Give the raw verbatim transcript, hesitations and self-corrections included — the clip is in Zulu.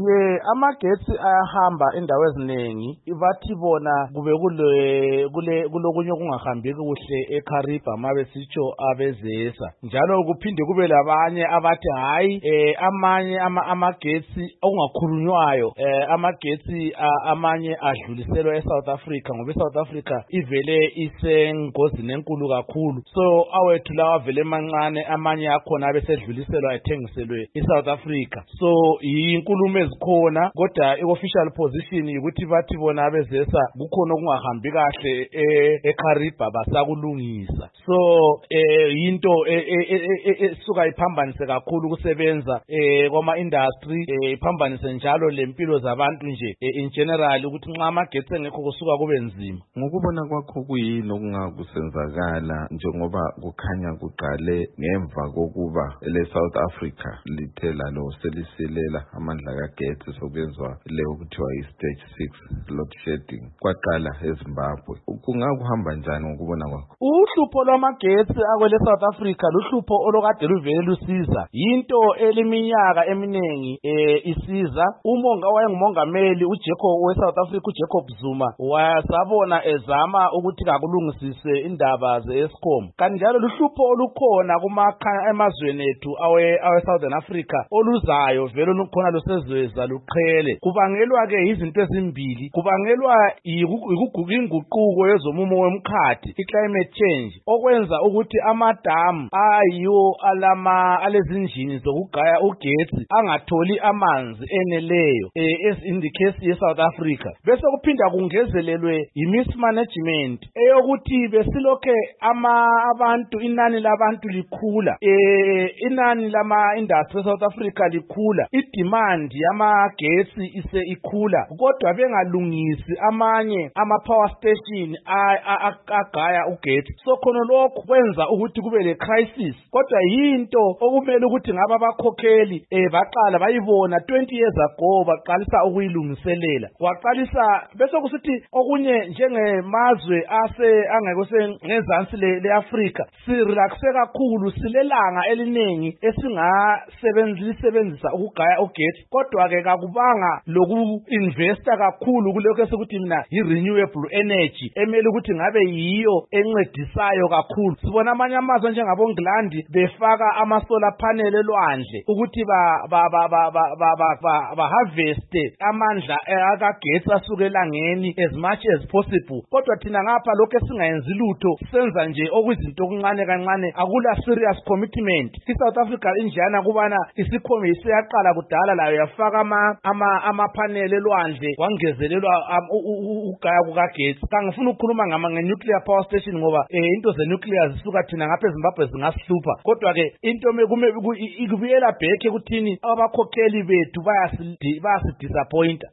Ye amagetsi ayahamba endawo eziningi bathi bona kube kule kule kulokunye kungahambi kuhle eKariba mabe sitsho abezesa njalo kuphinde kube labanye abathi hayi eh amanye ama amagetsi okungakhulunywayo eh amagetsi amanye adluliselwa eSouth Africa ngoba eSouth Africa ivele isengozini enkulu kakhulu so awethu lawa vele emancane amanye akhona abesedluliselwa ethengiselwe eSouth Africa so inkulumo ezikhona kodwa iofficial position ukuthi bathi bona abezesa kukhona okungahambi kahle eKariba basakulungisa so eh into esuka iphambanise kakhulu kusebenza eh kwama industry iphambanise njalo lempilo zabantu nje in general ukuthi nxa amagetsi engekho kusuka kube nzima. Ngokubona kwakho kuyini okungakusenzakala njengoba kukhanya kuqale ngemva kokuba le South Africa lithela lo selisilela amandla kagetsi sokwenziwa leyo kuthiwa i stage six load shedding kwaqala eZimbabwe kungakuhamba njani ngokubona kwakho? Uhlupho lwamagetsi akwele South Africa luhlupho olokade luvele lusiza into eliminyaka eminengi eh isiza umonga wayengumongameli uJacob we South Africa uJacob Zuma wasabona ezama ukuthi kakulungisise indaba zeEskom kanjalo luhlupho olukhona kumakhaya emazweni ethu awe awe Southern Africa oluzayo vele lukhona losezweza luqhele kubangelwa ke izinto ezimbili kubangelwa ikuguquka inguquko yezomumo wemkhathi iclimate change okwenza ukuthi amadamu ayiwo alama alezinjini zokugaya ugetsi angatholi amanzi eneleyo as in the case ye South Africa bese kuphinda kungezelelwe imismanagement eyokuthi besilokhe ama abantu inani labantu likhula eh inani lama industry South Africa likhula idemand yamagetsi ise ikhula kodwa bengalungisi amanye ama power station agaya ugetsi so khona lokho kwenza ukuthi kube le crisis kodwa yinto okumele ukuthi ngaba abakhokheli eh baqala bayibona twenty years ago baqalisa ukuyilungiselela waqalisa bese kusithi okunye njengemazwe ase angekho sengezansi leAfrica sirelaxe kakhulu silelanga eliningi esingasebenzisa ukugaya ugetsi kodwa ke kakubanga loku investa kakhulu kuloko esikuthi mina i renewable energy emele ukuthi ngabe yiyo encedisayo kakhulu sibona amanye amazwe njengabongilandi befaka ama solar panel elwandle ukuthi ba ba ba ba ba ba harvest amandla akagetsi asuke elangeni as much as possible kodwa thina ngapha lokho esingayenzi lutho senza nje okuzinto okuncane kancane akula serious commitment iSouth Africa injana kubana isikhomi isiyaqala kudala layo yafaka ama ama ama panel elwandle wangezelelwa ugaya kukagetsi kangifuna ukukhuluma ngama nuclear power station ngoba eh into ze nuclear zisuka thina ngapha eZimbabwe zingasihlupa kodwa ke into mekume ikubuyela back ekuthini abakhokheli bethu bayasi bayasi disappoint